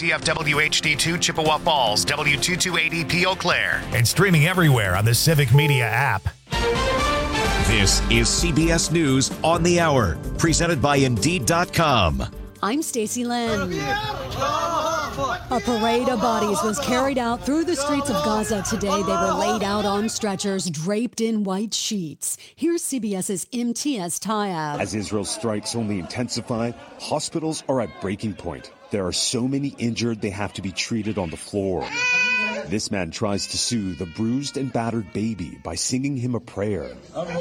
KCFW HD2 Chippewa Falls, W228EP Eau Claire. And streaming everywhere on the Civic Media app. This is CBS News on the Hour, presented by Indeed.com. I'm Stacey Lynn. A parade of bodies was carried out through the streets of Gaza today. They were laid out on stretchers, draped in white sheets. Here's CBS's Imtiaz Tyab. As Israel's strikes only intensify, hospitals are at breaking point. There are so many injured, they have to be treated on the floor. This man tries to soothe the bruised and battered baby by singing him a prayer.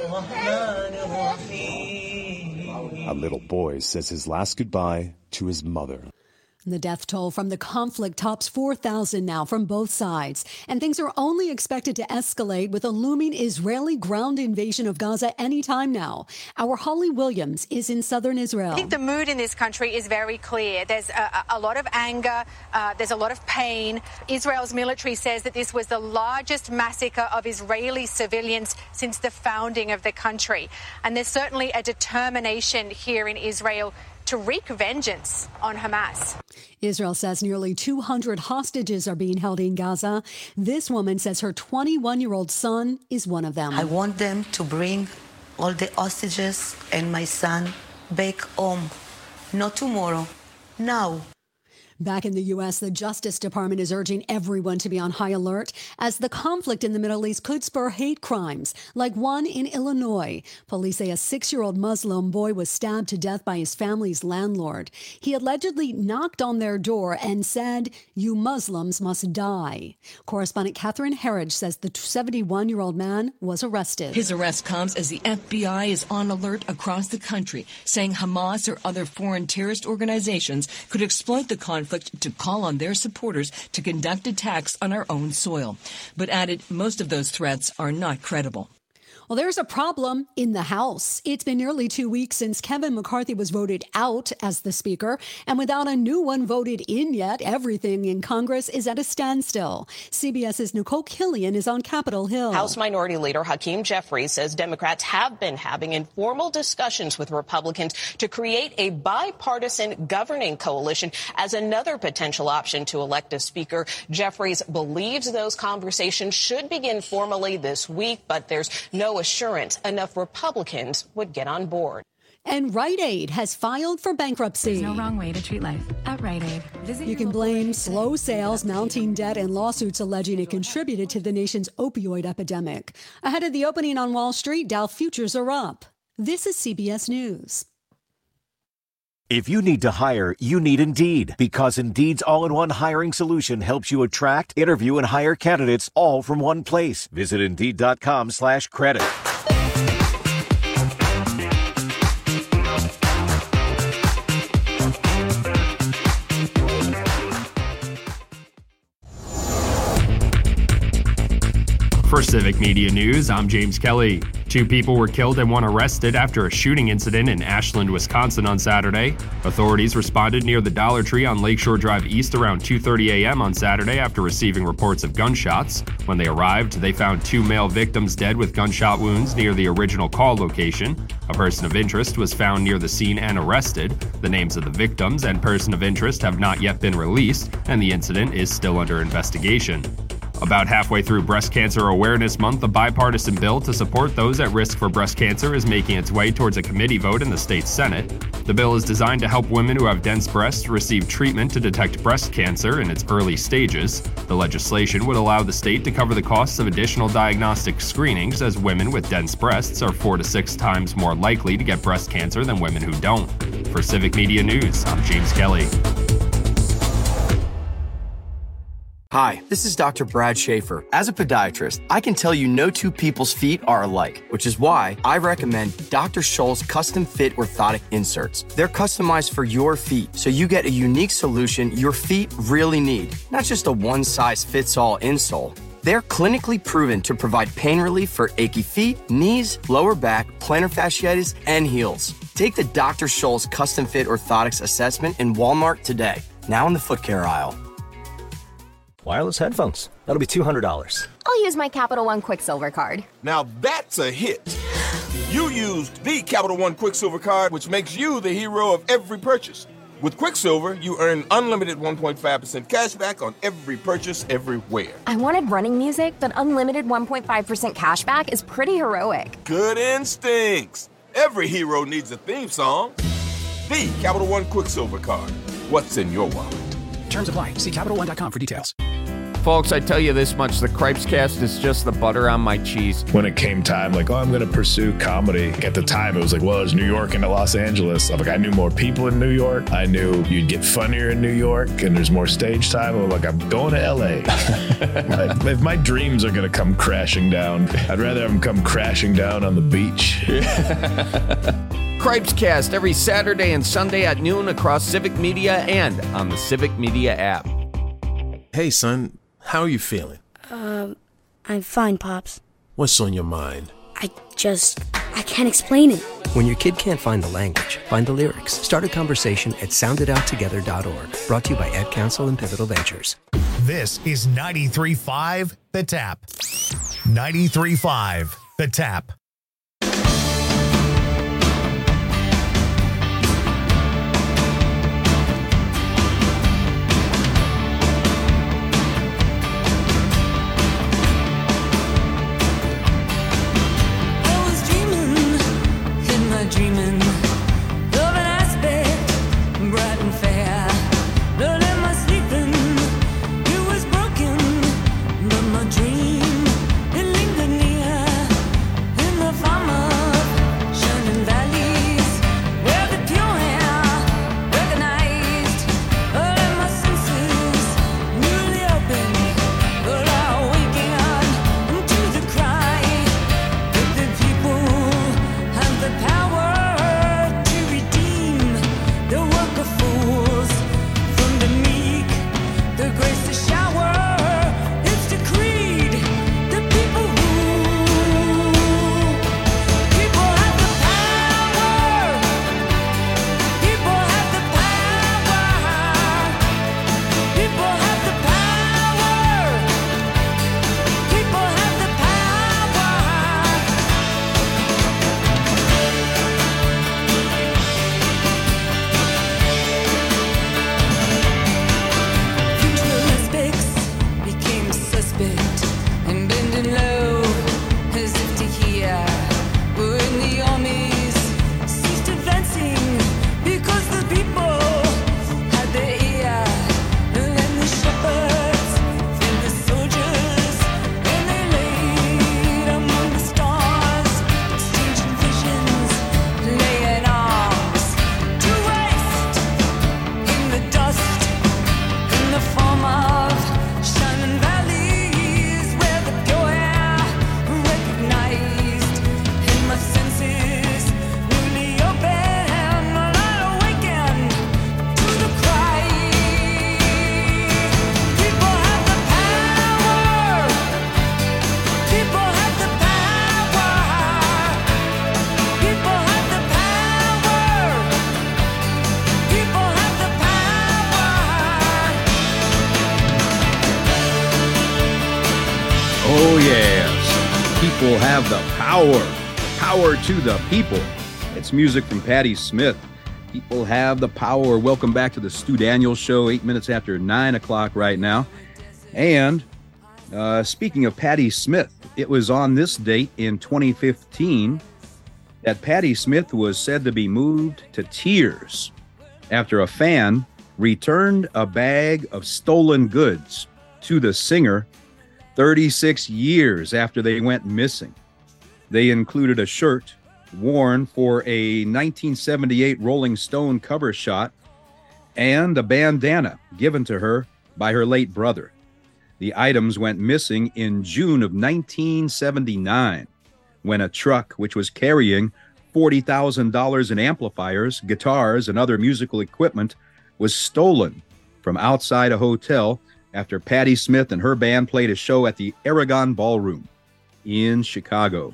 A little boy says his last goodbye to his mother. The death toll from the conflict tops 4,000 now from both sides. And things are only expected to escalate with a looming Israeli ground invasion of Gaza anytime now. Our Holly Williams is in southern Israel. I think the mood in this country is very clear. There's a lot of anger. There's a lot of pain. Israel's military says that this was the largest massacre of Israeli civilians since the founding of the country. And there's certainly a determination here in Israel to wreak vengeance on Hamas. Israel says nearly 200 hostages are being held in Gaza. This woman says her 21-year-old son is one of them. I want them to bring all the hostages and my son back home. Not tomorrow, now. Back in the U.S., the Justice Department is urging everyone to be on high alert as the conflict in the Middle East could spur hate crimes, like one in Illinois. Police say a 6-year-old Muslim boy was stabbed to death by his family's landlord. He allegedly knocked on their door and said, "You Muslims must die." Correspondent Catherine Herridge says the 71-year-old man was arrested. His arrest comes as the FBI is on alert across the country, saying Hamas or other foreign terrorist organizations could exploit the conflict to call on their supporters to conduct attacks on our own soil, but added most of those threats are not credible. Well, there's a problem in the House. It's been nearly 2 weeks since Kevin McCarthy was voted out as the Speaker, and without a new one voted in yet, everything in Congress is at a standstill. CBS's Nicole Killian is on Capitol Hill. House Minority Leader Hakeem Jeffries says Democrats have been having informal discussions with Republicans to create a bipartisan governing coalition as another potential option to elect a Speaker. Jeffries believes those conversations should begin formally this week, but there's no assurance enough Republicans would get on board. And Rite Aid has filed for bankruptcy. There's no wrong way to treat life at Rite Aid. You can blame slow sales, mounting debt, and lawsuits alleging it contributed to the nation's opioid epidemic. Ahead of the opening on Wall Street, Dow futures are up. This is CBS News. If you need to hire, you need Indeed, because Indeed's all-in-one hiring solution helps you attract, interview, and hire candidates all from one place. Visit Indeed.com/credit. For Civic Media News, I'm James Kelly. 2 people were killed and 1 arrested after a shooting incident in Ashland, Wisconsin on Saturday. Authorities responded near the Dollar Tree on Lakeshore Drive East around 2:30 a.m. on Saturday after receiving reports of gunshots. When they arrived, they found 2 male victims dead with gunshot wounds near the original call location. A person of interest was found near the scene and arrested. The names of the victims and person of interest have not yet been released, and the incident is still under investigation. About halfway through Breast Cancer Awareness Month, a bipartisan bill to support those at risk for breast cancer is making its way towards a committee vote in the state Senate. The bill is designed to help women who have dense breasts receive treatment to detect breast cancer in its early stages. The legislation would allow the state to cover the costs of additional diagnostic screenings, as women with dense breasts are 4 to 6 times more likely to get breast cancer than women who don't. For Civic Media News, I'm James Kelly. Hi, this is Dr. Brad Schaefer. As a podiatrist, I can tell you no 2 people's feet are alike, which is why I recommend Dr. Scholl's custom fit orthotic inserts. They're customized for your feet, so you get a unique solution your feet really need, not just a one-size-fits-all insole. They're clinically proven to provide pain relief for achy feet, knees, lower back, plantar fasciitis, and heels. Take the Dr. Scholl's custom fit orthotics assessment in Walmart today, now in the foot care aisle. Wireless headphones. That'll be $200. I'll use my Capital One Quicksilver card. Now that's a hit. You used the Capital One Quicksilver card, which makes you the hero of every purchase. With Quicksilver, you earn unlimited 1.5% cash back on every purchase everywhere. I wanted running music, but unlimited 1.5% cash back is pretty heroic. Good instincts. Every hero needs a theme song. The Capital One Quicksilver card. What's in your wallet? Terms apply. See CapitalOne.com for details. Folks, I tell you this much, the Cripescast is just the butter on my cheese. When it came time, like, I'm going to pursue comedy. At the time, it was like, well, there's New York and Los Angeles. I knew more people in New York. I knew you'd get funnier in New York, and there's more stage time. I'm like, I'm going to L.A. If my dreams are going to come crashing down, I'd rather have them come crashing down on the beach. Cripescast every Saturday and Sunday at noon across Civic Media and on the Civic Media app. Hey, son. How are you feeling? I'm fine, Pops. What's on your mind? I can't explain it. When your kid can't find the language, find the lyrics. Start a conversation at sounditouttogether.org. Brought to you by Ad Council and Pivotal Ventures. This is 93.5 The Tap. 93.5 The Tap. Dreaming of an aspect bright and fair, but in my sleeping it was broken. But my dream, it lingered near in the farm of shining valleys, where the pure air recognized all of my senses newly open. But I awakened into the cry that the people have the power. Oh, yes. People have the power to the people. It's music from Patti Smith. People have the power. Welcome back to the Stu Daniels Show, 8 minutes after 9 o'clock right now. And speaking of Patti Smith, it was on this date in 2015 that Patti Smith was said to be moved to tears after a fan returned a bag of stolen goods to the singer 36 years after they went missing. They included a shirt worn for a 1978 Rolling Stone cover shot and a bandana given to her by her late brother. The items went missing in June of 1979 when a truck which was carrying $40,000 in amplifiers, guitars, and other musical equipment was stolen from outside a hotel after Patti Smith and her band played a show at the Aragon Ballroom in Chicago.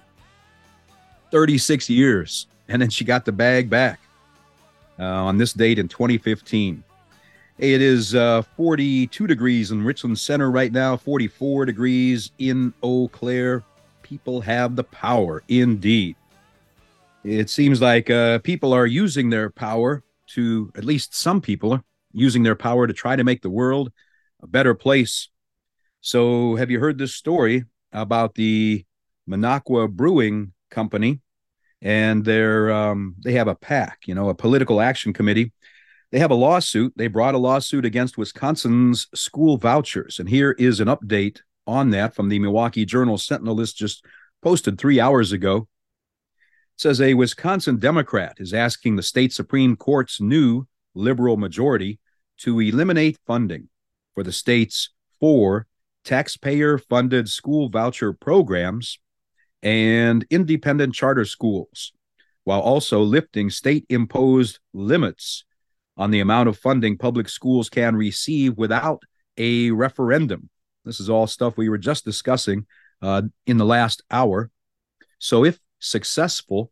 36 years, and then she got the bag back on this date in 2015. It is 42 degrees in Richland Center right now, 44 degrees in Eau Claire. People have the power, indeed. It seems like people are using their power to at least some people using their power to try to make the world a better place. So have you heard this story about the Minocqua Brewing Company? And they have a PAC, a political action committee. They have a lawsuit. They brought a lawsuit against Wisconsin's school vouchers. And here is an update on that from the Milwaukee Journal-Sentinel. This just posted 3 hours ago. It says a Wisconsin Democrat is asking the state Supreme Court's new liberal majority to eliminate funding for the state's 4 taxpayer-funded school voucher programs and independent charter schools, while also lifting state-imposed limits on the amount of funding public schools can receive without a referendum. This is all stuff we were just discussing in the last hour. So if successful,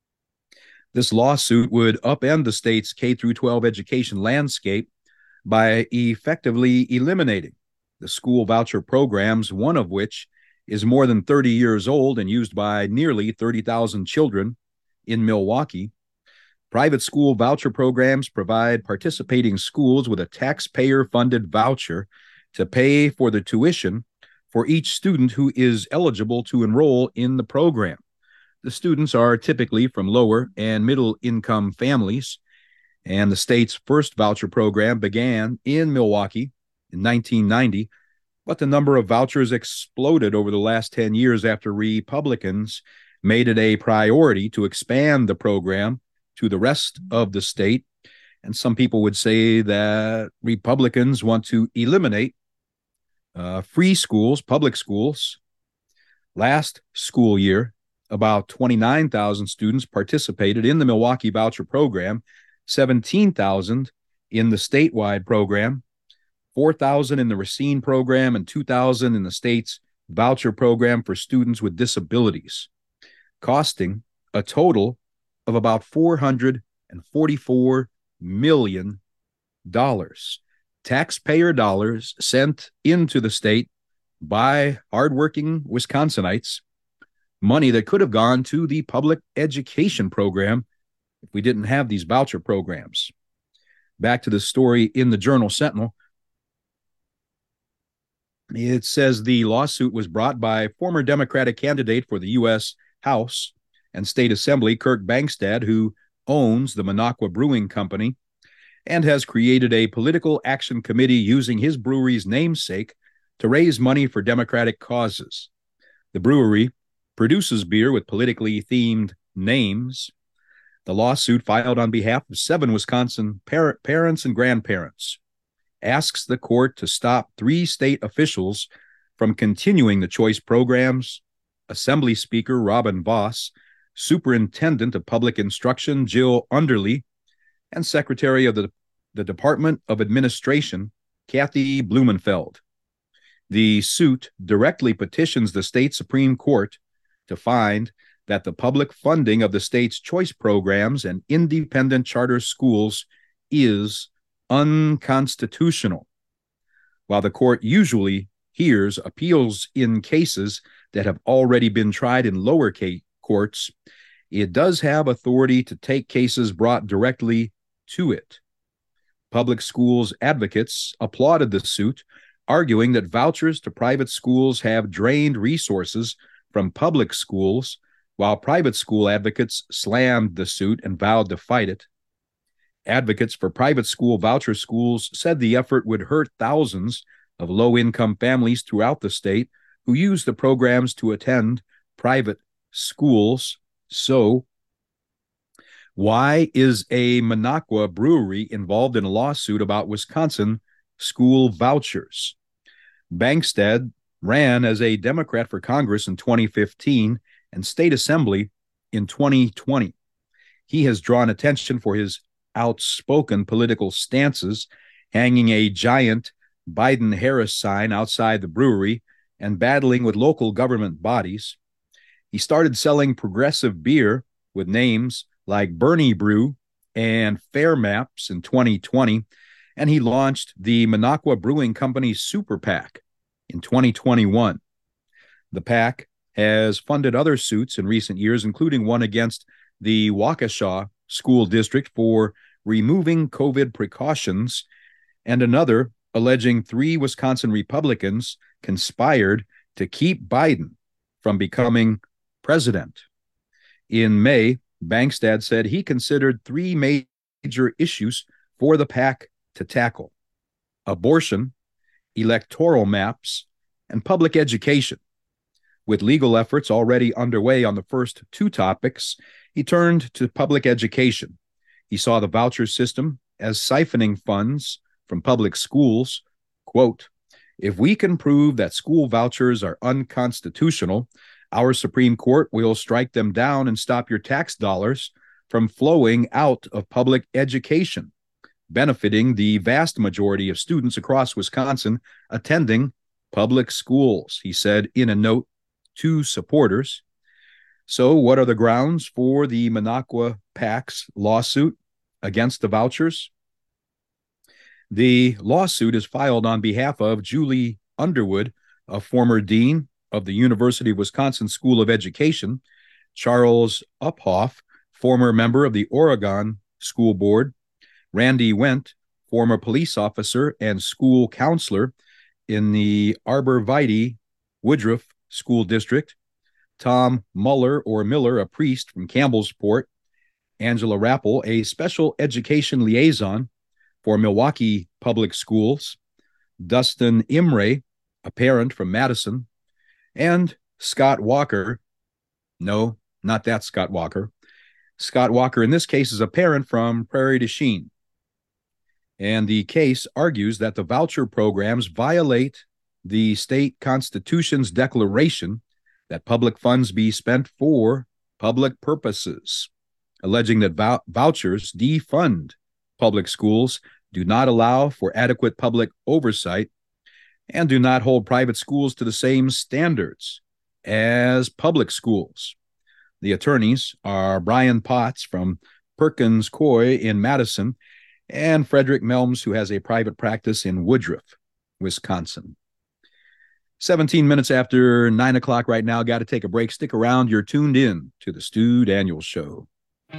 this lawsuit would upend the state's K-12 education landscape by effectively eliminating the school voucher programs, one of which is more than 30 years old and used by nearly 30,000 children in Milwaukee. Private school voucher programs provide participating schools with a taxpayer-funded voucher to pay for the tuition for each student who is eligible to enroll in the program. The students are typically from lower and middle-income families, and the state's first voucher program began in Milwaukee in 1990, but the number of vouchers exploded over the last 10 years after Republicans made it a priority to expand the program to the rest of the state. And some people would say that Republicans want to eliminate free schools, public schools. Last school year, about 29,000 students participated in the Milwaukee voucher program, 17,000 in the statewide program, 4,000 in the Racine program, and 2,000 in the state's voucher program for students with disabilities, costing a total of about $444 million. Taxpayer dollars sent into the state by hardworking Wisconsinites, money that could have gone to the public education program if we didn't have these voucher programs. Back to the story in the Journal-Sentinel. It says the lawsuit was brought by former Democratic candidate for the U.S. House and State Assembly, Kirk Bangstad, who owns the Minocqua Brewing Company and has created a political action committee using his brewery's namesake to raise money for Democratic causes. The brewery produces beer with politically themed names. The lawsuit, filed on behalf of 7 Wisconsin parents and grandparents, asks the court to stop 3 state officials from continuing the choice programs: Assembly Speaker Robin Vos, Superintendent of Public Instruction Jill Underly, and Secretary of the Department of Administration Kathy Blumenfeld. The suit directly petitions the state Supreme Court to find that the public funding of the state's choice programs and independent charter schools is unconstitutional. While the court usually hears appeals in cases that have already been tried in lower courts, it does have authority to take cases brought directly to it. Public schools advocates applauded the suit, arguing that vouchers to private schools have drained resources from public schools, while private school advocates slammed the suit and vowed to fight it. Advocates for private school voucher schools said the effort would hurt thousands of low-income families throughout the state who use the programs to attend private schools. So, why is a Minocqua brewery involved in a lawsuit about Wisconsin school vouchers? Bangstad ran as a Democrat for Congress in 2015 and State Assembly in 2020. He has drawn attention for his outspoken political stances, hanging a giant Biden-Harris sign outside the brewery and battling with local government bodies. He started selling progressive beer with names like Bernie Brew and Fair Maps in 2020, and he launched the Minocqua Brewing Company's Super PAC in 2021. The PAC has funded other suits in recent years, including one against the Waukesha School District for removing COVID precautions, and another alleging 3 Wisconsin Republicans conspired to keep Biden from becoming president. In May, Bangstad said he considered 3 major issues for the PAC to tackle: abortion, electoral maps, and public education. With legal efforts already underway on the first 2 topics, he turned to public education. He saw the voucher system as siphoning funds from public schools. Quote, "If we can prove that school vouchers are unconstitutional, our Supreme Court will strike them down and stop your tax dollars from flowing out of public education, benefiting the vast majority of students across Wisconsin attending public schools," he said in a note to supporters. So what are the grounds for the Minocqua PAC's lawsuit against the vouchers? The lawsuit is filed on behalf of Julie Underwood, a former dean of the University of Wisconsin School of Education, Charles Uphoff, former member of the Oregon School Board, Randy Wendt, former police officer and school counselor in the Arbor Vitae Woodruff School District, Tom Miller, a priest from Campbellsport, Angela Rappel, a special education liaison for Milwaukee Public Schools, Dustin Imre, a parent from Madison, and Scott Walker. No, not that Scott Walker. Scott Walker, in this case, is a parent from Prairie du Chien. And the case argues that the voucher programs violate the state constitution's declaration that public funds be spent for public purposes, alleging that vouchers defund public schools, do not allow for adequate public oversight, and do not hold private schools to the same standards as public schools. The attorneys are Brian Potts from Perkins Coie in Madison and Frederick Melms, who has a private practice in Woodruff, Wisconsin. 17 minutes after 9 o'clock right now. Got to take a break. Stick around. You're tuned in to the Stu Daniels Show.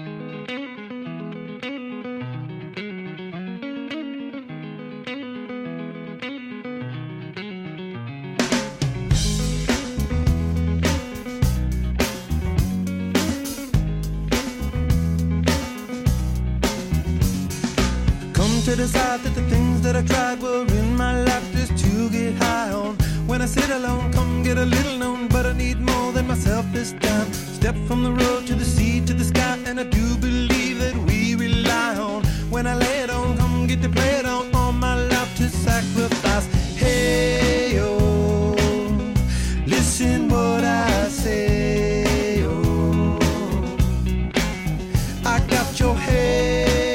To decide that the things that I tried were in my life just to get high on. When I sit alone, come get a little known, but I need more than myself this time. Step from the road to the sea to the sky, and I do believe that we rely on. When I lay it on, come get to play it on, all my life to sacrifice. Hey, oh, listen what I say, oh, I got your head.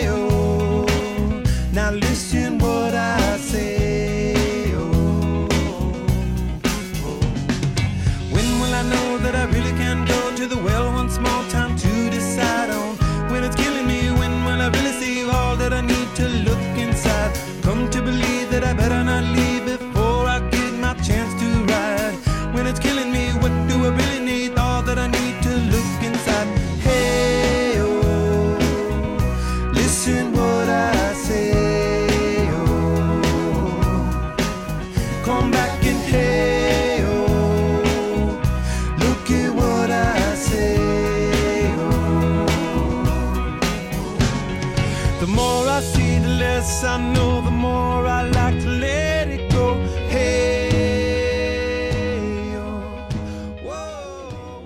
Now listen what I say, oh, oh. When will I know that I really can go to the well one small time to decide on? When it's killing me, when will I really see all that I need to look inside? Come to believe that I better not leave before I get my chance to ride. When it's killing me, what do I really need? All that I need to look inside. Hey, oh, listen what I say. Come back and hey, oh, look at what I say, oh. The more I see, the less I know, the more I like to let it go. Hey, oh, whoa.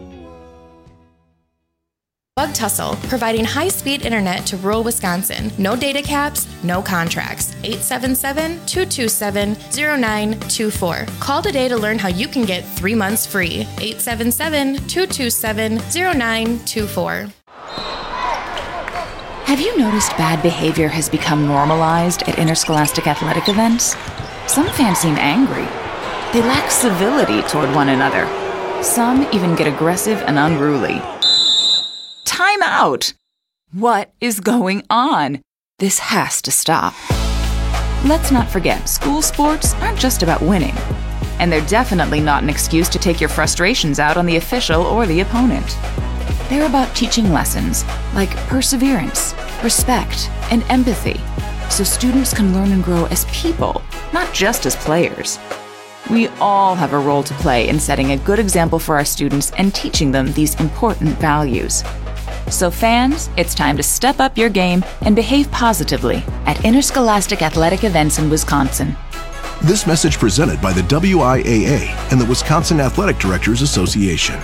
Bug Tussle, providing high-speed internet to rural Wisconsin. No data caps, no contracts. 877-227-0924. Call today to learn how you can get 3 months free. 877-227-0924. Have you noticed bad behavior has become normalized at interscholastic athletic events? Some fans seem angry. They lack civility toward one another. Some even get aggressive and unruly. Time out! What is going on? This has to stop. Let's not forget, school sports aren't just about winning. And they're definitely not an excuse to take your frustrations out on the official or the opponent. They're about teaching lessons like perseverance, respect, and empathy, so students can learn and grow as people, not just as players. We all have a role to play in setting a good example for our students and teaching them these important values. So fans, it's time to step up your game and behave positively at interscholastic athletic events in Wisconsin. This message presented by the WIAA and the Wisconsin Athletic Directors Association.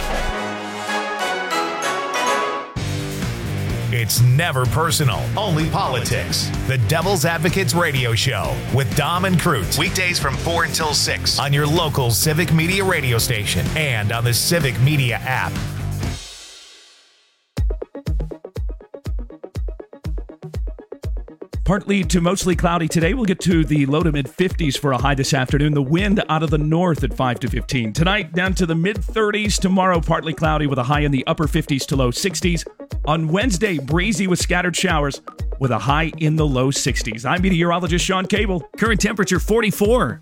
It's never personal, only politics. The Devil's Advocates Radio Show with Dom and Cruz. Weekdays from 4 until 6 on your local Civic Media radio station and on the Civic Media app. Partly to mostly cloudy today. We'll get to the low to mid-50s for a high this afternoon. The wind out of the north at 5 to 15. Tonight, down to the mid-30s. Tomorrow, partly cloudy with a high in the upper 50s to low 60s. On Wednesday, breezy with scattered showers with a high in the low 60s. I'm meteorologist Sean Cable. Current temperature 44.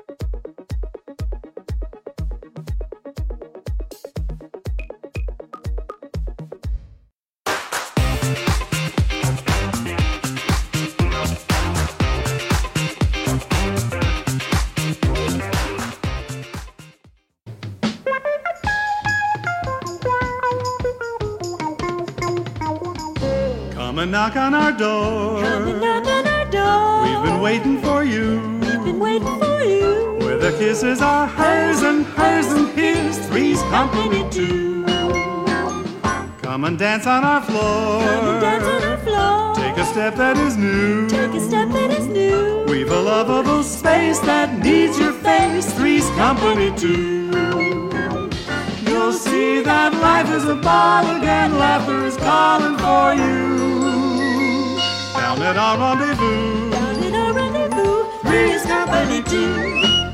Come and knock on our door. Come and knock on our door. We've been waiting for you. We've been waiting for you. Where the kisses are hers and his, Three's Company too. Come and dance on our floor. Come and dance on our floor. Take a step that is new. Take a step that is new. We've a lovable space that needs your face. Three's Company too. You'll see that life is a ball again. Laughter is calling for you. Down at our rendezvous. Down at our rendezvous. Three's Company too.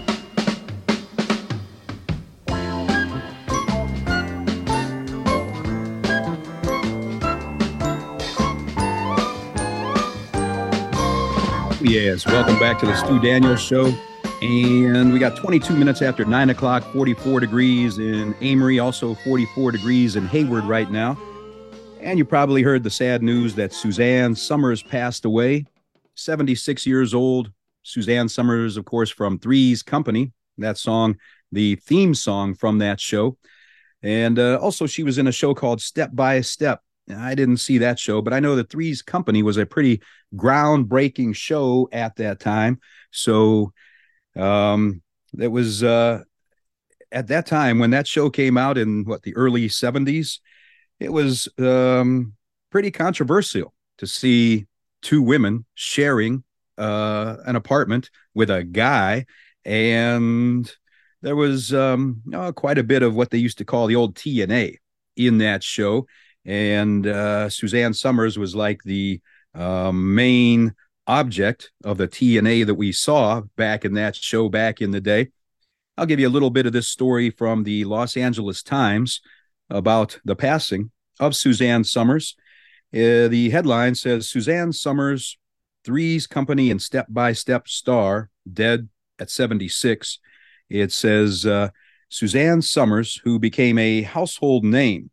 Yes, welcome back to the Stu Daniels Show. And we got 22 minutes after 9 o'clock, 44 degrees in Amory, also 44 degrees in Hayward right now. And you probably heard the sad news that Suzanne Somers passed away, 76 years old. Suzanne Somers, of course, from Three's Company, that song, the theme song from that show. And also she was in a show called Step by Step. I didn't see that show, but I know that Three's Company was a pretty groundbreaking show at that time. So that was at that time when that show came out in the early 70s, it was pretty controversial to see two women sharing an apartment with a guy. And there was quite a bit of what they used to call the old TNA in that show. And Suzanne Somers was like the main object of the TNA that we saw back in that show back in the day. I'll give you a little bit of this story from the Los Angeles Times about the passing of Suzanne Somers. The headline says, Suzanne Somers, Three's Company and Step by Step star, dead at 76. It says Suzanne Somers, who became a household name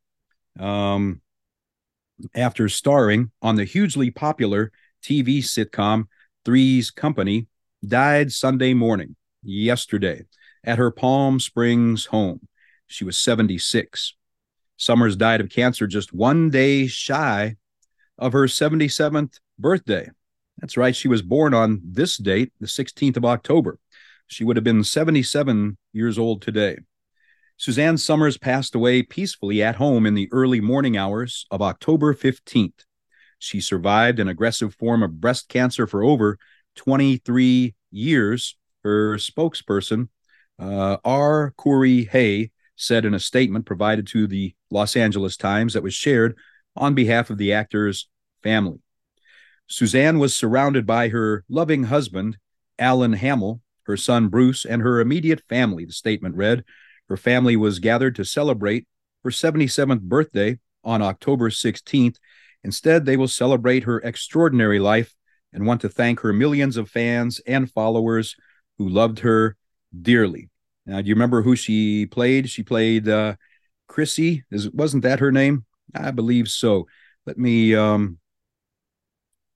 after starring on the hugely popular TV sitcom Three's Company, died Sunday morning, yesterday, at her Palm Springs home. She was 76. Somers died of cancer just 1 day shy of her 77th birthday. That's right, she was born on this date, the 16th of October. She would have been 77 years old today. Suzanne Somers passed away peacefully at home in the early morning hours of October 15th. She survived an aggressive form of breast cancer for over 23 years. Her spokesperson, R. Corey Hay, said in a statement provided to the Los Angeles Times that was shared on behalf of the actor's family. Suzanne was surrounded by her loving husband, Alan Hamill, her son Bruce, and her immediate family, the statement read. Her family was gathered to celebrate her 77th birthday on October 16th. Instead, they will celebrate her extraordinary life and want to thank her millions of fans and followers who loved her dearly. Now, do you remember who she played? She played Chrissy. Wasn't that her name? I believe so. Let me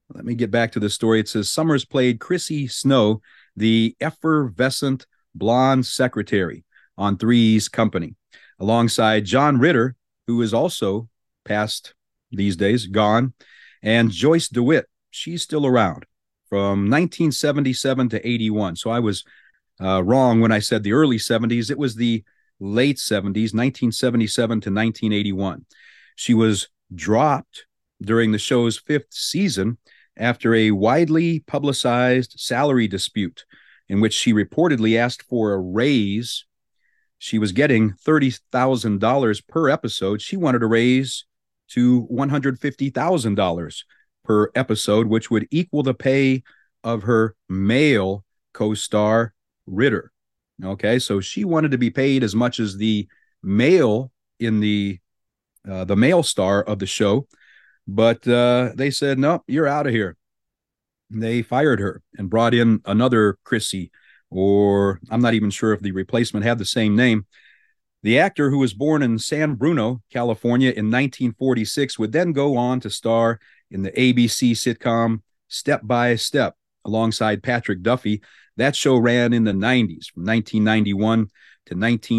Let me get back to the story. It says Summers played Chrissy Snow, the effervescent blonde secretary on Three's Company, alongside John Ritter, who is also past these days, gone, and Joyce DeWitt. She's still around from 1977 to 81. So I was wrong when I said the early 70s. It was the late 70s, 1977 to 1981. She was dropped during the show's 5th season after a widely publicized salary dispute in which she reportedly asked for a raise. She was getting $30,000 per episode. She wanted a raise to $150,000 per episode, which would equal the pay of her male co-star, Ritter. Okay, so she wanted to be paid as much as the male in the male star of the show, but they said, no, you're out of here. They fired her and brought in another Chrissy, or I'm not even sure if the replacement had the same name. The actor, who was born in San Bruno, California in 1946, would then go on to star in the ABC sitcom Step by Step alongside Patrick Duffy. That show ran in the 90s, from 1991 to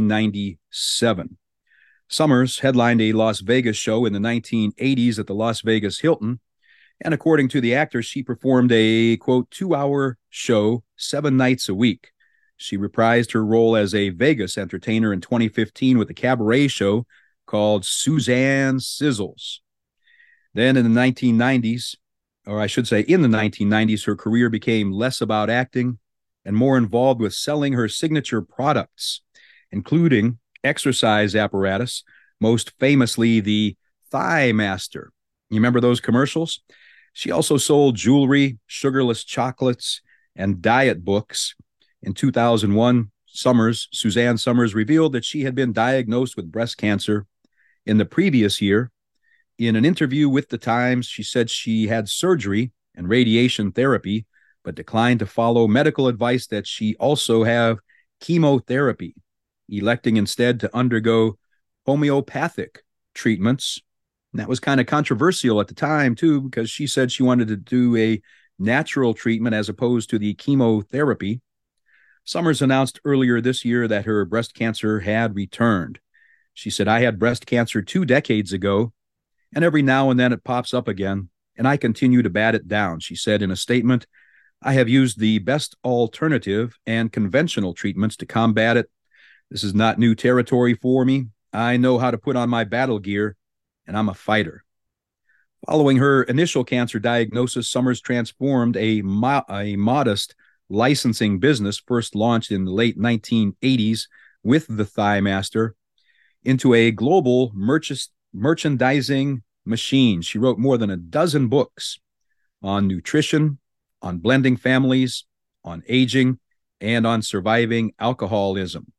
1997. Summers headlined a Las Vegas show in the 1980s at the Las Vegas Hilton. And according to the actor, she performed a, quote, 2-hour show 7 nights a week. She reprised her role as a Vegas entertainer in 2015 with a cabaret show called Suzanne Sizzles. Then in the 1990s, or I should say in the 1990s, her career became less about acting and more involved with selling her signature products, including exercise apparatus, most famously the Thigh Master. You remember those commercials? She also sold jewelry, sugarless chocolates, and diet books. In 2001, Suzanne Summers revealed that she had been diagnosed with breast cancer in the previous year. In an interview with The Times, she said she had surgery and radiation therapy, but declined to follow medical advice that she also have chemotherapy, electing instead to undergo homeopathic treatments. And that was kind of controversial at the time, too, because she said she wanted to do a natural treatment as opposed to the chemotherapy. Summers announced earlier this year that her breast cancer had returned. She said, I had breast cancer 2 decades ago, and every now and then it pops up again, and I continue to bat it down. She said in a statement, I have used the best alternative and conventional treatments to combat it. This is not new territory for me. I know how to put on my battle gear, and I'm a fighter. Following her initial cancer diagnosis, Summers transformed a modest licensing business first launched in the late 1980s with the Thigh Master into a global merchandising machine. She wrote more than a dozen books on nutrition, on blending families, on aging, and on surviving alcoholism.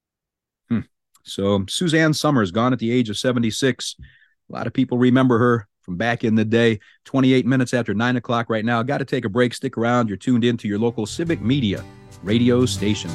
So Suzanne Summers, gone at the age of 76. A lot of people remember her from back in the day. 28 minutes after 9 o'clock right now. Got to take a break. Stick around. You're tuned in to your local Civic Media radio station.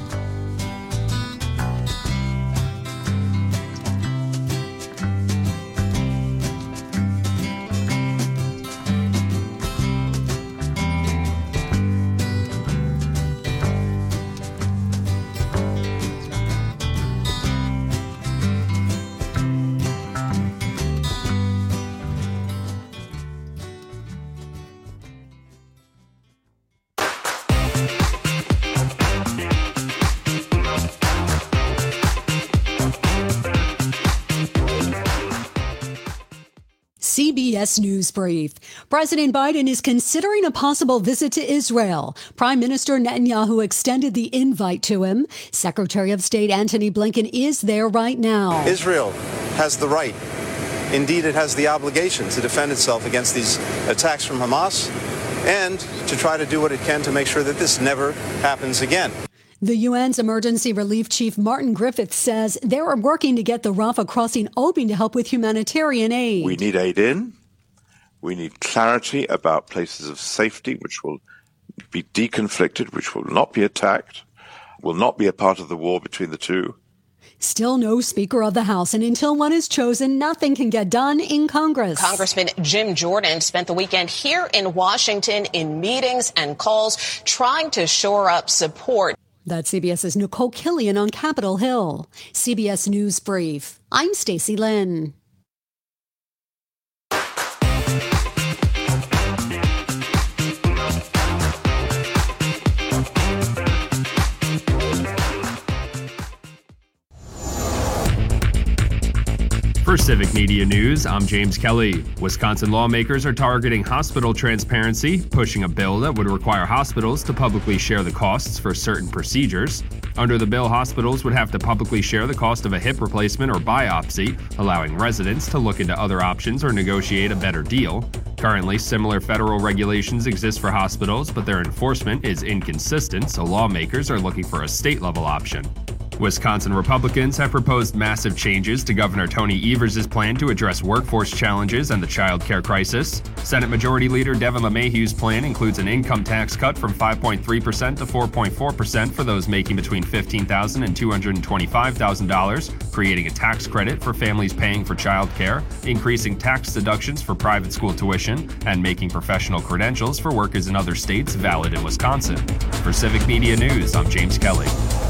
CBS News Brief. President Biden is considering a possible visit to Israel. Prime Minister Netanyahu extended the invite to him. Secretary of State Antony Blinken is there right now. Israel has the right, indeed it has the obligation, to defend itself against these attacks from Hamas and to try to do what it can to make sure that this never happens again. The UN's Emergency Relief Chief Martin Griffiths says they are working to get the Rafah crossing open to help with humanitarian aid. We need aid in. We need clarity about places of safety which will be deconflicted, which will not be attacked, will not be a part of the war between the two. Still no Speaker of the House, and until one is chosen, nothing can get done in Congress. Congressman Jim Jordan spent the weekend here in Washington in meetings and calls trying to shore up support. That's CBS's Nicole Killian on Capitol Hill. CBS News Brief. I'm Stacey Lynn. For Civic Media News, I'm James Kelly. Wisconsin lawmakers are targeting hospital transparency, pushing a bill that would require hospitals to publicly share the costs for certain procedures. Under the bill, hospitals would have to publicly share the cost of a hip replacement or biopsy, allowing residents to look into other options or negotiate a better deal. Currently, similar federal regulations exist for hospitals, but their enforcement is inconsistent, so lawmakers are looking for a state-level option. Wisconsin Republicans have proposed massive changes to Governor Tony Evers' plan to address workforce challenges and the child care crisis. Senate Majority Leader Devin LeMahieu's plan includes an income tax cut from 5.3% to 4.4% for those making between $15,000 and $225,000, creating a tax credit for families paying for child care, increasing tax deductions for private school tuition, and making professional credentials for workers in other states valid in Wisconsin. For Civic Media News, I'm James Kelly.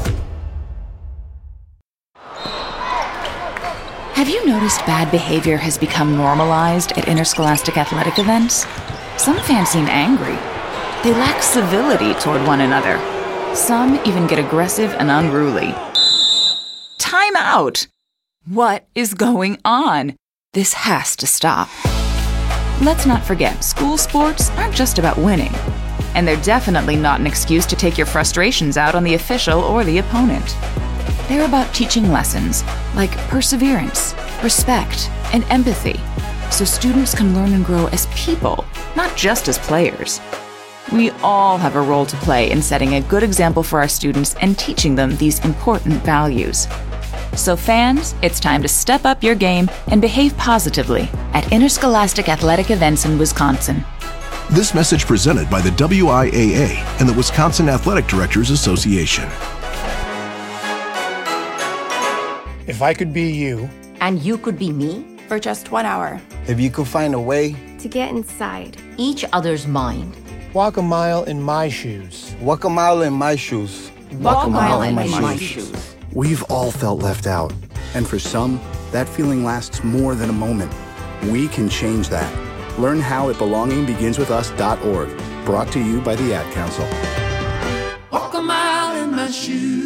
Have you noticed bad behavior has become normalized at interscholastic athletic events? Some fans seem angry. They lack civility toward one another. Some even get aggressive and unruly. Time out! What is going on? This has to stop. Let's not forget, school sports aren't just about winning. And they're definitely not an excuse to take your frustrations out on the official or the opponent. They're about teaching lessons like perseverance, respect, and empathy, so students can learn and grow as people, not just as players. We all have a role to play in setting a good example for our students and teaching them these important values. So fans, it's time to step up your game and behave positively at interscholastic athletic events in Wisconsin. This message presented by the WIAA and the Wisconsin Athletic Directors Association. If I could be you, and you could be me, for just 1 hour. If you could find a way to get inside each other's mind. Walk a mile in my shoes. Walk a mile in my shoes. Walk a mile in my shoes. We've all felt left out. And for some, that feeling lasts more than a moment. We can change that. Learn how at belongingbeginswithus.org. Brought to you by the Ad Council. Walk a mile in my shoes.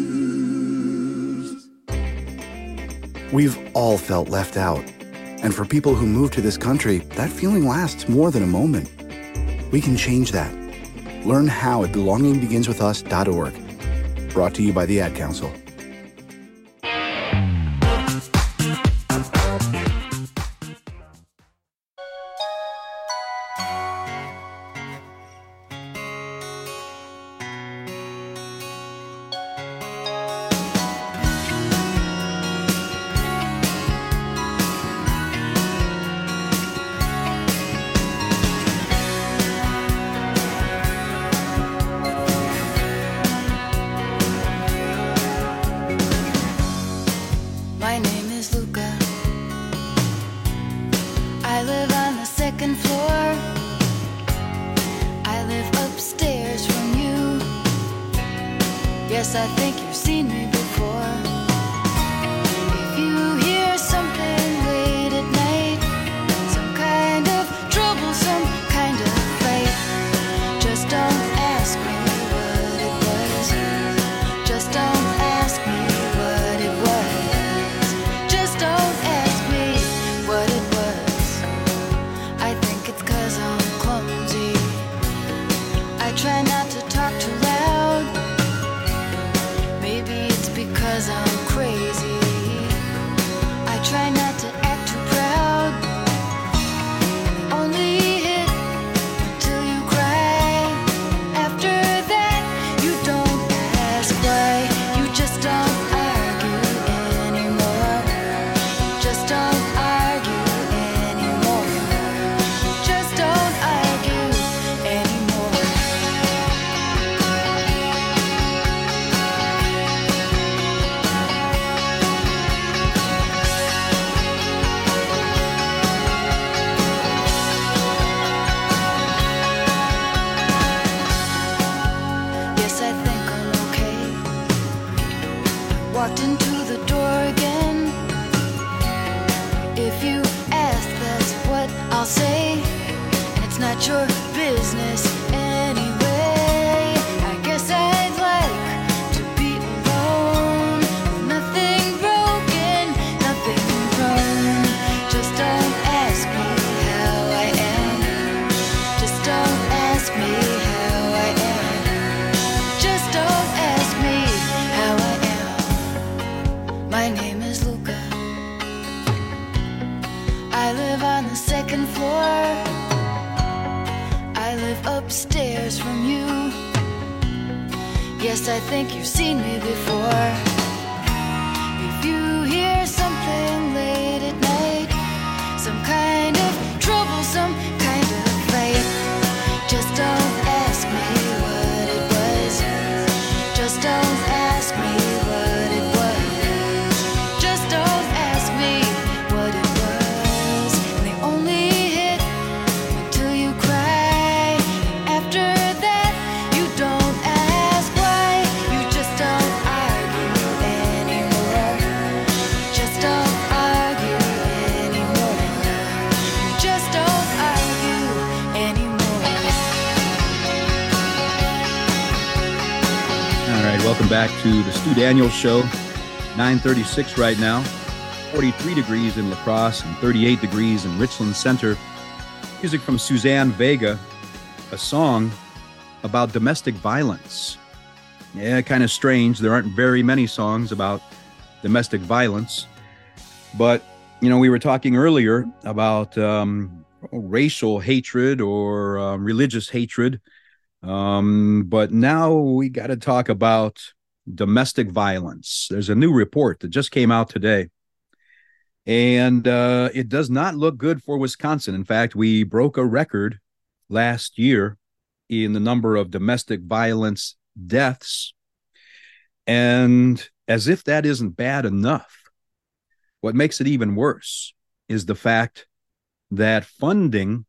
We've all felt left out. And for people who move to this country, that feeling lasts more than a moment. We can change that. Learn how at belongingbeginswithus.org. Brought to you by the Ad Council. walked into the door again. If you ask, that's what I'll say. And it's not your business anyway. I guess I'd like to be alone. Nothing broken, nothing wrong. Just don't ask me how I am. Just don't ask me how I am. Just don't ask me how I am. My name is Luca. I live on the second floor. I live upstairs from you. Yes, I think you've seen me before. If you hear something late at night, some kind of trouble, some kind of fight, just don't ask me what it was. Just don't ask me what it was. Just don't ask me what it was. And they only hit until you cry. After that, you don't ask why. You just don't argue anymore. Just don't argue anymore. You just don't argue anymore. All right, welcome back to the Stu Daniels Show. 9:36 right now, 43 degrees in La Crosse and 38 degrees in Richland Center. Music from Suzanne Vega, a song about domestic violence. Yeah, kind of strange. There aren't very many songs about domestic violence. But, you know, we were talking earlier about racial hatred or religious hatred. But now we got to talk about domestic violence. There's a new report that just came out today, and it does not look good for Wisconsin. In fact, we broke a record last year in the number of domestic violence deaths. And as if that isn't bad enough, what makes it even worse is the fact that funding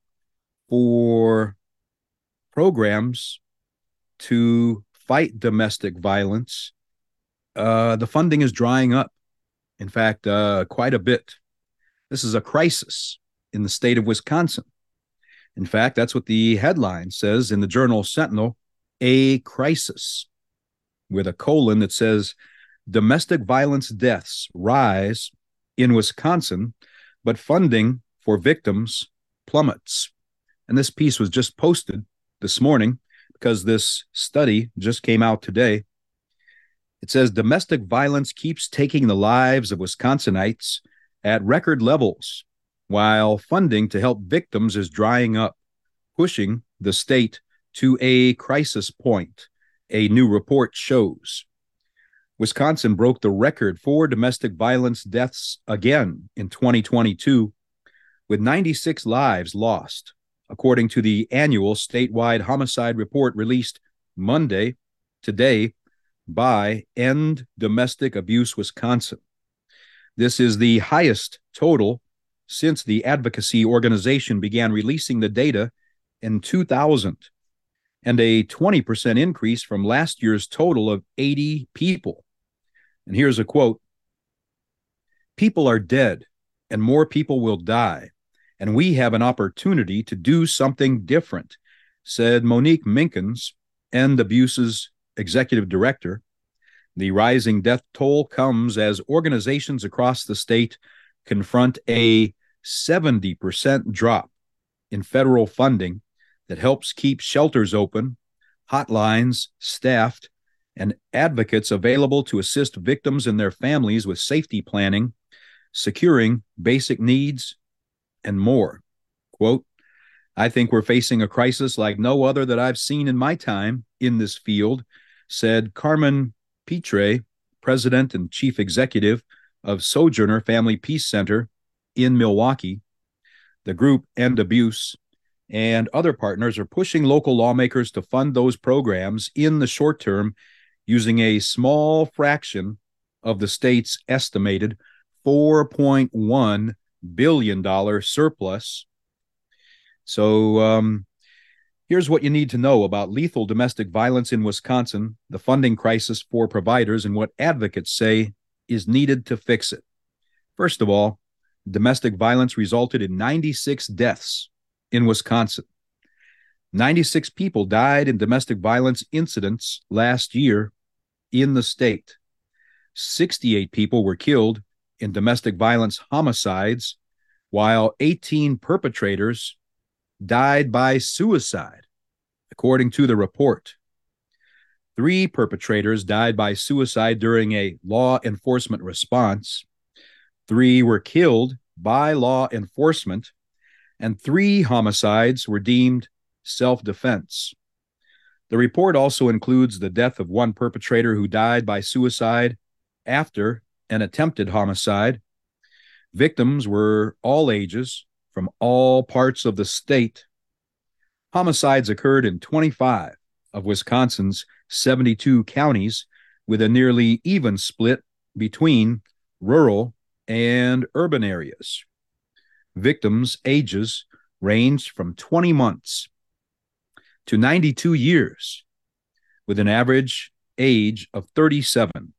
for programs to fight domestic violence, the funding is drying up. In fact, quite a bit. This is a crisis in the state of Wisconsin. In fact, that's what the headline says in the Journal Sentinel, a crisis, with a colon that says domestic violence deaths rise in Wisconsin, but funding for victims plummets. And this piece was just posted this morning because this study just came out today. It says domestic violence keeps taking the lives of Wisconsinites at record levels, while funding to help victims is drying up, pushing the state to a crisis point, a new report shows. Wisconsin broke the record for domestic violence deaths again in 2022, with 96 lives lost, according to the annual statewide homicide report released Monday, today, by End Domestic Abuse Wisconsin. This is the highest total since the advocacy organization began releasing the data in 2000, and a 20% increase from last year's total of 80 people. And here's a quote: "People are dead, and more people will die, and we have an opportunity to do something different," said Monique Minkins, End Abuse's executive director. The rising death toll comes as organizations across the state confront a 70% drop in federal funding that helps keep shelters open, hotlines staffed, and advocates available to assist victims and their families with safety planning, securing basic needs, and more. Quote, "I think we're facing a crisis like no other that I've seen in my time in this field," said Carmen Pitre, president and chief executive of Sojourner Family Peace Center in Milwaukee. The group End Abuse and other partners are pushing local lawmakers to fund those programs in the short term using a small fraction of the state's estimated $4.1 billion surplus. So here's what you need to know about lethal domestic violence in Wisconsin, the funding crisis for providers, and what advocates say is needed to fix it. First of all, domestic violence resulted in 96 deaths in Wisconsin. 96 people died in domestic violence incidents last year in the state. 68 people were killed in domestic violence homicides, while 18 perpetrators died by suicide, according to the report. 3 perpetrators died by suicide during a law enforcement response. 3 were killed by law enforcement, and 3 homicides were deemed self-defense. The report also includes the death of 1 perpetrator who died by suicide after an attempted homicide. Victims were all ages from all parts of the state. Homicides occurred in 25 of Wisconsin's 72 counties, with a nearly even split between rural and urban areas. Victims' ages ranged from 20 months to 92 years, with an average age of 37.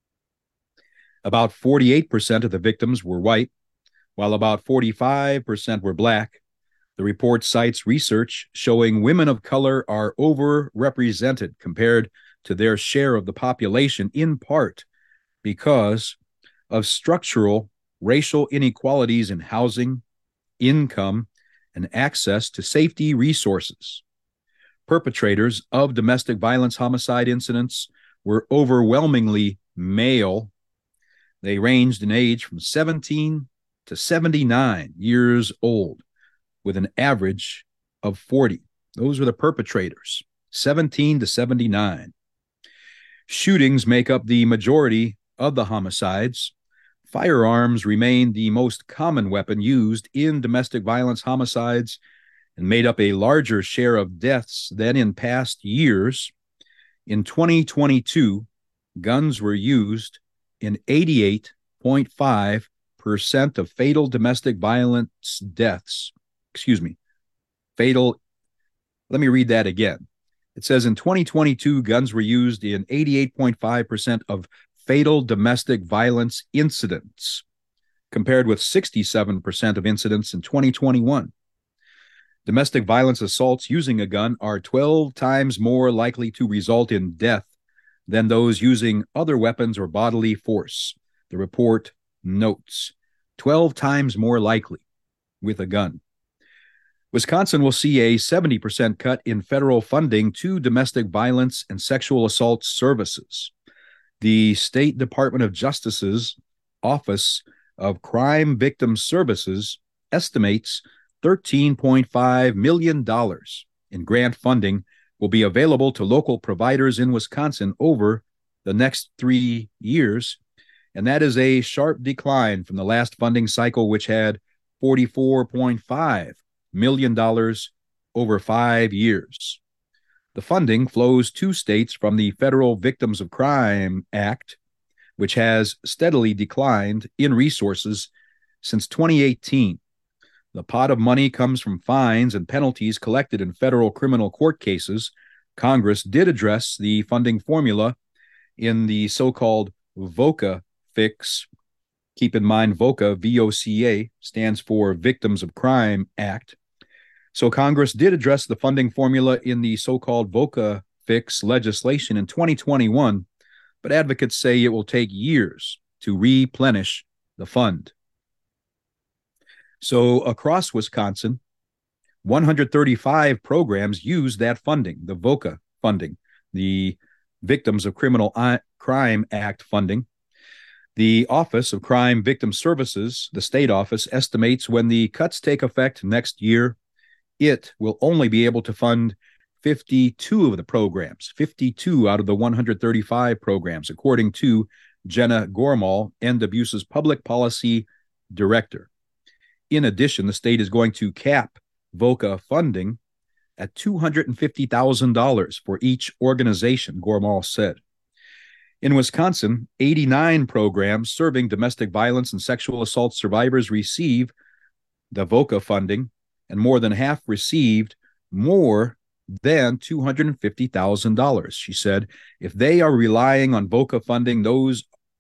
About 48% of the victims were white, while about 45% were black. The report cites research showing women of color are overrepresented compared to their share of the population, in part because of structural racial inequalities in housing, income, and access to safety resources. Perpetrators of domestic violence homicide incidents were overwhelmingly male. They ranged in age from 17 to 79 years old, with an average of 40. Those were the perpetrators, 17 to 79. Shootings make up the majority of the homicides. Firearms remain the most common weapon used in domestic violence homicides and made up a larger share of deaths than in past years. In 2022, guns were used in 88.5% of fatal domestic violence deaths. Let me read that again. It says in 2022, guns were used in 88.5% of fatal domestic violence incidents, compared with 67% of incidents in 2021. Domestic violence assaults using a gun are 12 times more likely to result in death than those using other weapons or bodily force. The report notes 12 times more likely with a gun. Wisconsin will see a 70% cut in federal funding to domestic violence and sexual assault services. The State Department of Justice's Office of Crime Victim Services estimates $13.5 million in grant funding will be available to local providers in Wisconsin over the next 3 years, and that is a sharp decline from the last funding cycle, which had $44.5 million over 5 years. The funding flows to states from the Federal Victims of Crime Act, which has steadily declined in resources since 2018. The pot of money comes from fines and penalties collected in federal criminal court cases. Congress did address the funding formula in the so-called VOCA fix. Keep in mind, VOCA, V-O-C-A, stands for Victims of Crime Act. So Congress did address the funding formula in the so-called VOCA fix legislation in 2021, but advocates say it will take years to replenish the fund. So across Wisconsin, 135 programs use that funding, the VOCA funding, the Victims of Criminal Crime Act funding. The Office of Crime Victim Services, the state office, estimates when the cuts take effect next year, it will only be able to fund 52 of the programs, 52 out of the 135 programs, according to Jenna Gormal, NWS's public policy director. In addition, the state is going to cap VOCA funding at $250,000 for each organization, Gormal said. In Wisconsin, 89 programs serving domestic violence and sexual assault survivors receive the VOCA funding, and more than half received more than $250,000. She said, if they are relying on VOCA funding, those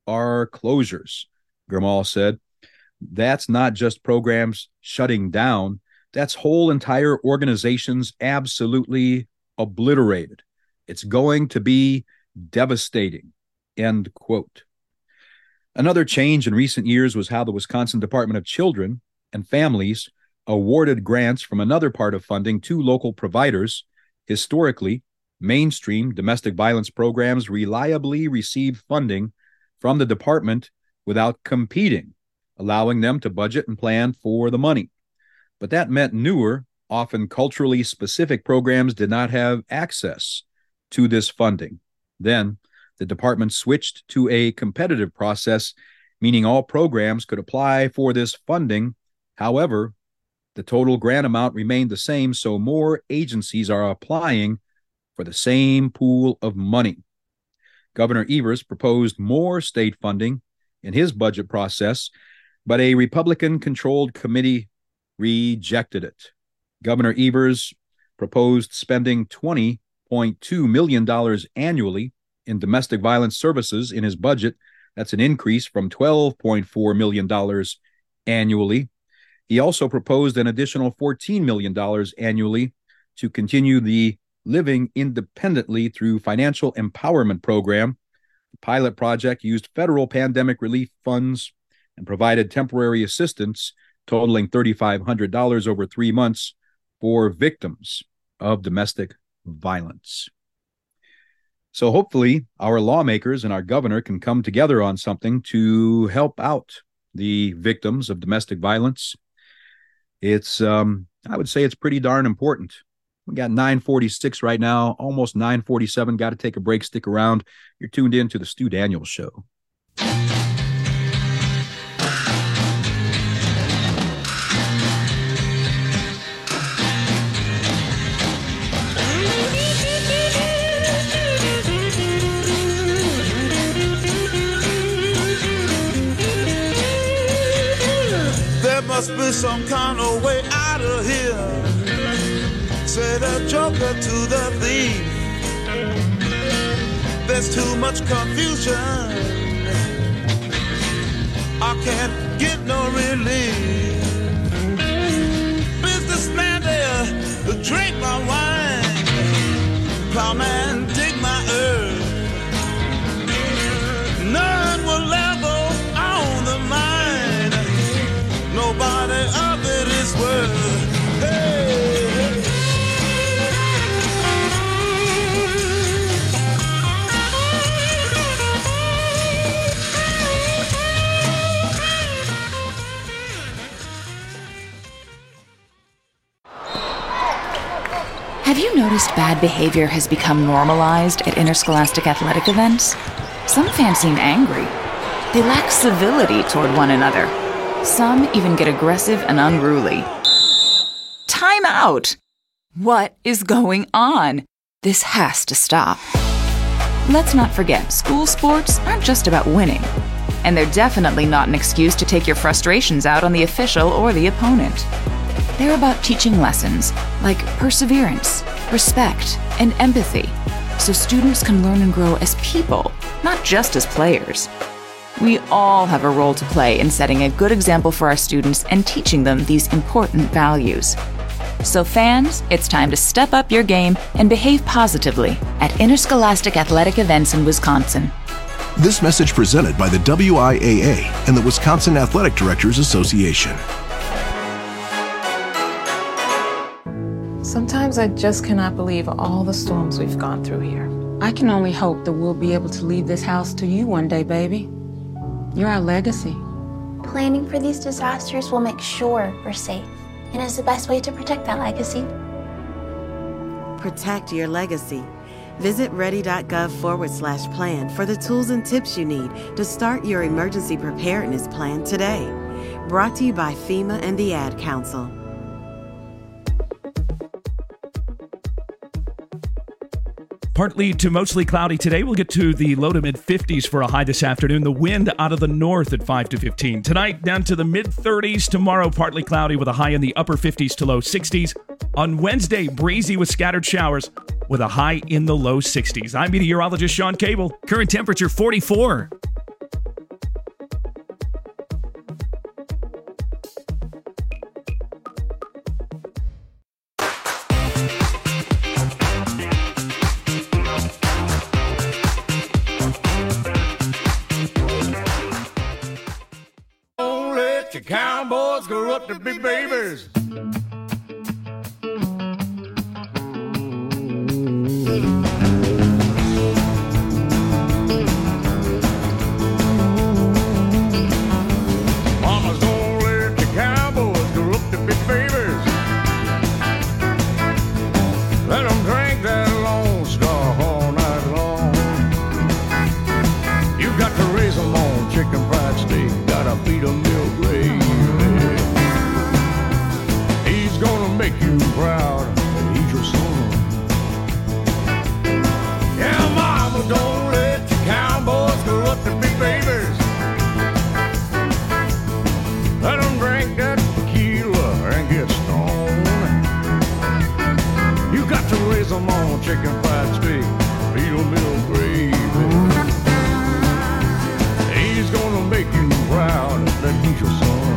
are closures, Grimal said. That's not just programs shutting down. That's whole entire organizations absolutely obliterated. It's going to be devastating, end quote. Another change in recent years was how the Wisconsin Department of Children and Families awarded grants from another part of funding to local providers. Historically, mainstream domestic violence programs reliably received funding from the department without competing, allowing them to budget and plan for the money. But that meant newer, often culturally specific programs did not have access to this funding. Then, the department switched to a competitive process, meaning all programs could apply for this funding. However, the total grant amount remained the same, so more agencies are applying for the same pool of money. Governor Evers proposed more state funding in his budget process, but a Republican-controlled committee rejected it. Governor Evers proposed spending $20.2 million annually in domestic violence services in his budget. That's an increase from $12.4 million annually. He also proposed an additional $14 million annually to continue the Living Independently Through Financial Empowerment program. The pilot project used federal pandemic relief funds and provided temporary assistance totaling $3,500 over 3 months for victims of domestic violence. So hopefully our lawmakers and our governor can come together on something to help out the victims of domestic violence. It's, I would say it's pretty darn important. We got 9:46 right now, almost 9:47. Got to take a break. Stick around. You're tuned in to the Stu Daniels Show. There must be some kind of way out of here, said a joker to the thief. There's too much confusion, I can't get no relief. Businessman there, drink my wine. Plowman, dig my earth. None will level on the mine. Nobody of it is worth. Hey. Have you noticed bad behavior has become normalized at interscholastic athletic events? Some fans seem angry. They lack civility toward one another. Some even get aggressive and unruly. Time out! What is going on? This has to stop. Let's not forget, school sports aren't just about winning. And they're definitely not an excuse to take your frustrations out on the official or the opponent. They're about teaching lessons like perseverance, respect, and empathy, so students can learn and grow as people, not just as players. We all have a role to play in setting a good example for our students and teaching them these important values. So fans, it's time to step up your game and behave positively at interscholastic athletic events in Wisconsin. This message presented by the WIAA and the Wisconsin Athletic Directors Association. Sometimes I just cannot believe all the storms we've gone through here. I can only hope that we'll be able to leave this house to you one day, baby. You're our legacy. Planning for these disasters will make sure we're safe, and is the best way to protect that legacy. Protect your legacy. Visit ready.gov/plan for the tools and tips you need to start your emergency preparedness plan today. Brought to you by FEMA and the Ad Council. Partly to mostly cloudy today. We'll get to the low to mid-50s for a high this afternoon. The wind out of the north at 5 to 15. Tonight, down to the mid-30s. Tomorrow, partly cloudy with a high in the upper 50s to low 60s. On Wednesday, breezy with scattered showers with a high in the low 60s. I'm meteorologist Sean Cable. Current temperature 44. cowboys grew up to be babies. Mama's gonna let the cowboys grow up to be babies. Let them drink that Lone Star all night long. You got to raise them on chicken fried steak. Gotta feed them milk gravy. He's gonna make you proud that he's your son. Yeah, mama, don't let the cowboys grow up to be babies. Let them drink that tequila and get stoned. You got to raise them on chicken fried steak, feed them milk gravy. He's gonna make you proud that he's your son.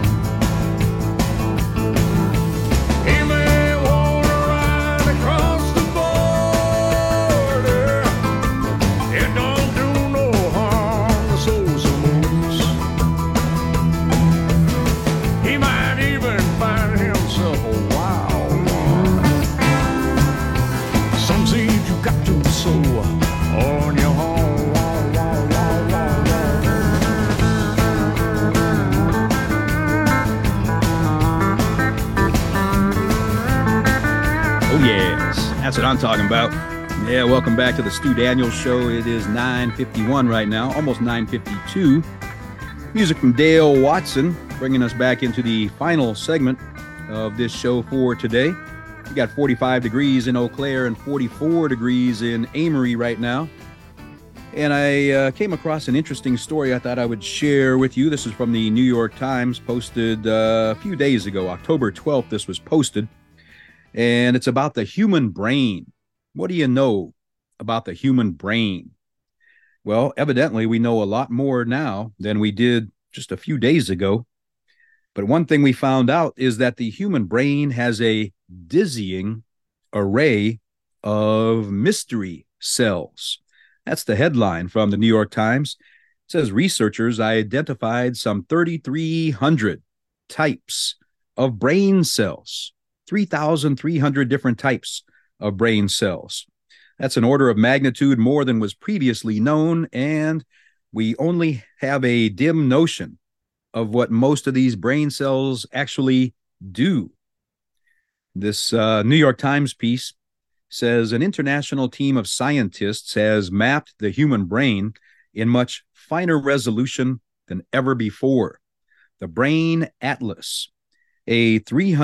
He may wanna ride across the border. It don't do no harm to sow some oats. He might even find himself a wild one. Some seeds you got to sow on your own. Oh, yes. That's what I'm talking about. Yeah, welcome back to the Stu Daniels Show. It is 9:51 right now, almost 9:52. Music from Dale Watson, bringing us back into the final segment of this show for today. We got 45 degrees in Eau Claire and 44 degrees in Amory right now. And I came across an interesting story I thought I would share with you. This is from the New York Times, posted a few days ago, October 12th. This was posted. And it's about the human brain. What do you know about the human brain? Well, evidently, we know a lot more now than we did just a few days ago. But one thing we found out is that the human brain has a dizzying array of mystery cells. That's the headline from the New York Times. It says researchers identified some 3,300 types of brain cells. 3,300 different types of brain cells. That's an order of magnitude more than was previously known, and we only have a dim notion of what most of these brain cells actually do. This New York Times piece says an international team of scientists has mapped the human brain in much finer resolution than ever before. The Brain Atlas, a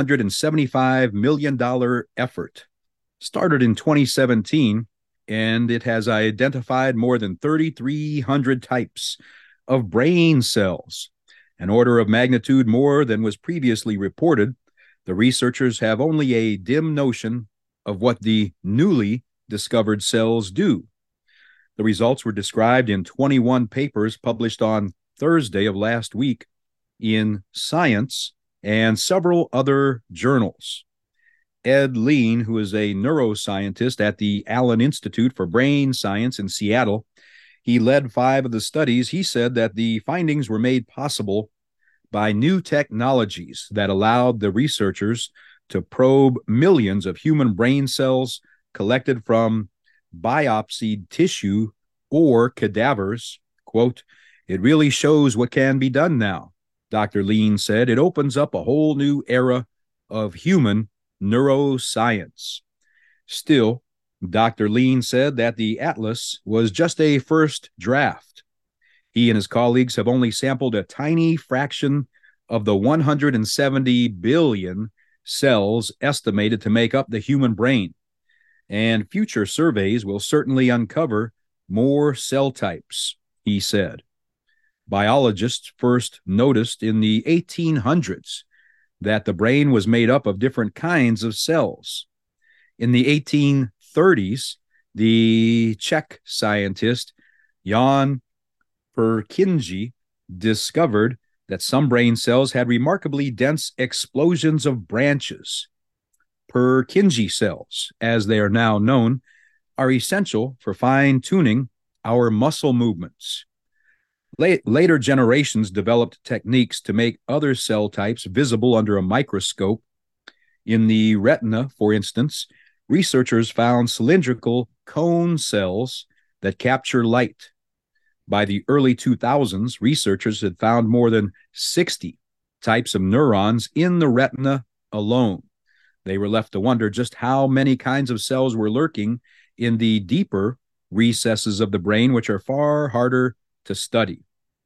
$375 million effort, started in 2017, and it has identified more than 3,300 types of brain cells, an order of magnitude more than was previously reported. The researchers have only a dim notion of what the newly discovered cells do. The results were described in 21 papers published on Thursday of last week in Science and several other journals. Ed Lean, who is a neuroscientist at the Allen Institute for Brain Science in Seattle, he led 5 of the studies. He said that the findings were made possible by new technologies that allowed the researchers to probe millions of human brain cells collected from biopsied tissue or cadavers. Quote, "It really shows what can be done now," Dr. Lean said. "It opens up a whole new era of human neuroscience." Still, Dr. Lean said that the Atlas was just a first draft. He and his colleagues have only sampled a tiny fraction of the 170 billion cells estimated to make up the human brain, and future surveys will certainly uncover more cell types, he said. Biologists first noticed in the 1800s that the brain was made up of different kinds of cells. In the 1830s, the Czech scientist Jan Purkinje discovered that some brain cells had remarkably dense explosions of branches. Purkinje cells, as they are now known, are essential for fine-tuning our muscle movements. Later generations developed techniques to make other cell types visible under a microscope. In the retina, for instance, researchers found cylindrical cone cells that capture light. By the early 2000s, researchers had found more than 60 types of neurons in the retina alone. They were left to wonder just how many kinds of cells were lurking in the deeper recesses of the brain, which are far harder to study.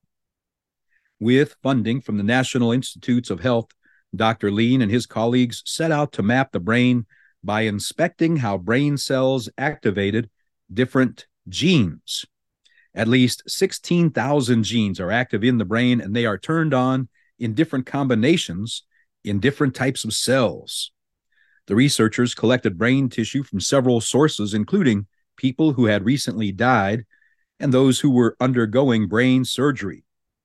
With funding from the National Institutes of Health, Dr. Lean and his colleagues set out to map the brain by inspecting how brain cells activated different genes. At least 16,000 genes are active in the brain, and they are turned on in different combinations in different types of cells. The researchers collected brain tissue from several sources, including people who had recently died and those who were undergoing brain surgery.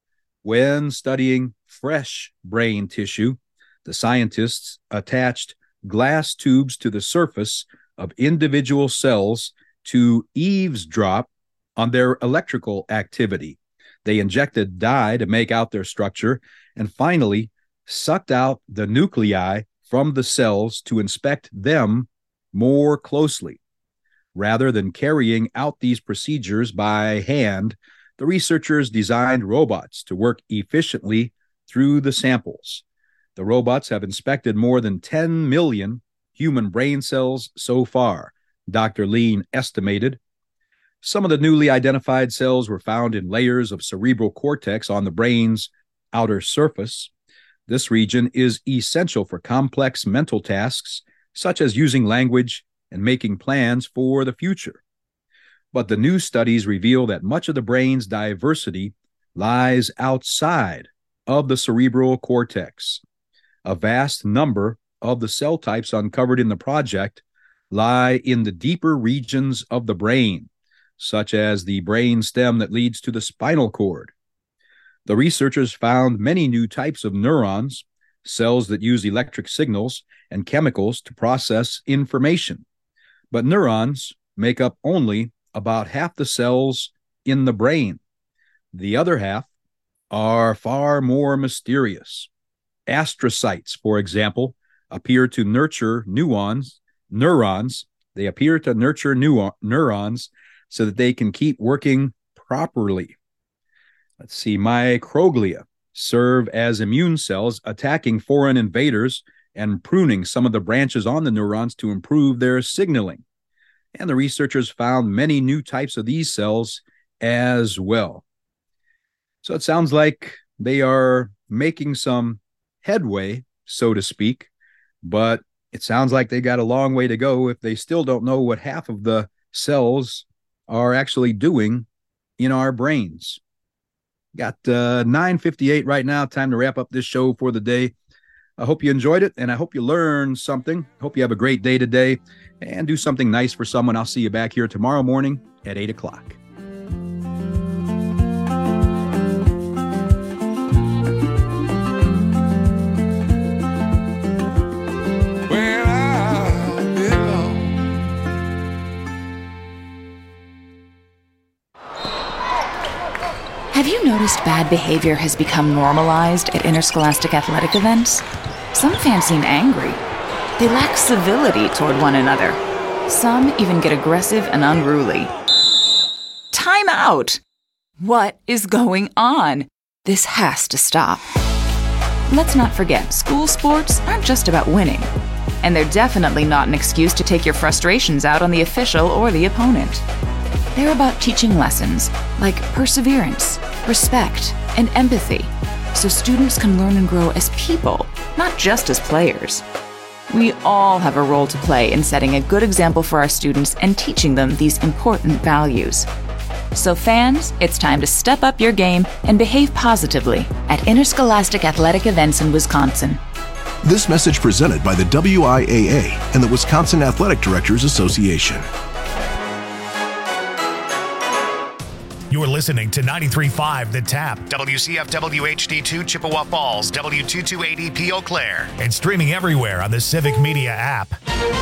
When studying fresh brain tissue, the scientists attached glass tubes to the surface of individual cells to eavesdrop on their electrical activity. They injected dye to make out their structure and finally sucked out the nuclei from the cells to inspect them more closely. Rather than carrying out these procedures by hand, the researchers designed robots to work efficiently through the samples. The robots have inspected more than 10 million human brain cells so far, Dr. Lean estimated. Some of the newly identified cells were found in layers of cerebral cortex on the brain's outer surface. This region is essential for complex mental tasks, such as using language and making plans for the future. But the new studies reveal that much of the brain's diversity lies outside of the cerebral cortex. A vast number of the cell types uncovered in the project lie in the deeper regions of the brain, such as the brain stem that leads to the spinal cord. The researchers found many new types of neurons, cells that use electric signals and chemicals to process information. But neurons make up only about half the cells in the brain. The other half are far more mysterious. Astrocytes, for example, appear to nurture neurons. They appear to nurture neurons so that they can keep working properly. Let's see, microglia serve as immune cells attacking foreign invaders and pruning some of the branches on the neurons to improve their signaling. And the researchers found many new types of these cells as well. So it sounds like they are making some headway, so to speak, but it sounds like they got a long way to go if they still don't know what half of the cells are actually doing in our brains. Got 9:58 right now. Time to wrap up this show for the day. I hope you enjoyed it, and I hope you learned something. Hope you have a great day today, and do something nice for someone. I'll see you back here tomorrow morning at 8 o'clock. Have you noticed bad behavior has become normalized at interscholastic athletic events? Some fans seem angry. They lack civility toward one another. Some even get aggressive and unruly. Time out! What is going on? This has to stop. Let's not forget, school sports aren't just about winning. And they're definitely not an excuse to take your frustrations out on the official or the opponent. They're about teaching lessons like perseverance, respect, and empathy, so students can learn and grow as people, not just as players. We all have a role to play in setting a good example for our students and teaching them these important values. So fans, it's time to step up your game and behave positively at interscholastic athletic events in Wisconsin. This message presented by the WIAA and the Wisconsin Athletic Directors Association. You're listening to 93.5 The Tap, WCFW HD2 Chippewa Falls, W228EP Eau Claire, and streaming everywhere on the Civic Media app.